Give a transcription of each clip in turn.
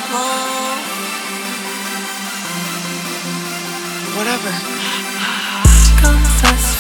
Whatever. Confess,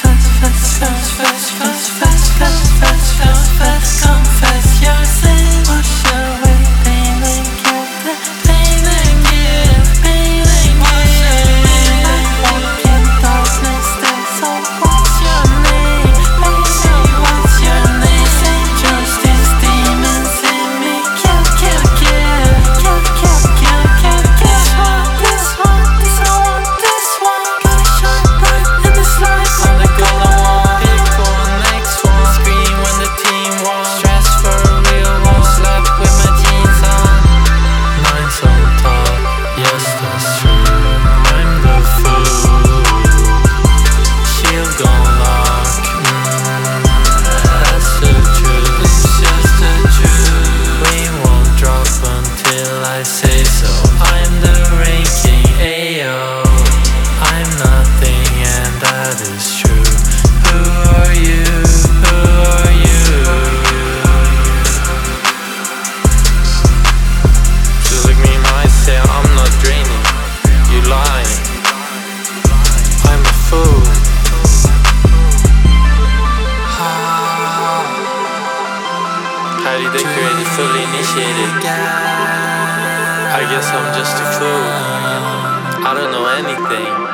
confess your sin. Wash away pain and guilt, pain and guilt, pain and guilt. Walk in darkness, that's all. What's your name? Baby, what's your name? Say justice, demons in me. Kill, kill, kill, kill, kill, kill, kill, kill. This one, this one, this one. Gotta shine bright in this life. I'm the golden one. Pick for next one. Scream when the team won. Stress for a real one. Slept with my jeans on. Minds on top. Yes, that's true. I'm the fool. Shield on lock. That's the truth. It's just the truth. We won't drop until I say so. I'm the ranking AO. I'm nothing and that is true. Who are you? Who are you? So look me in my eyes, say I'm not draining. You lying. I'm a fool. Highly decorated, fully initiated. I guess I'm just a fool. I don't know anything.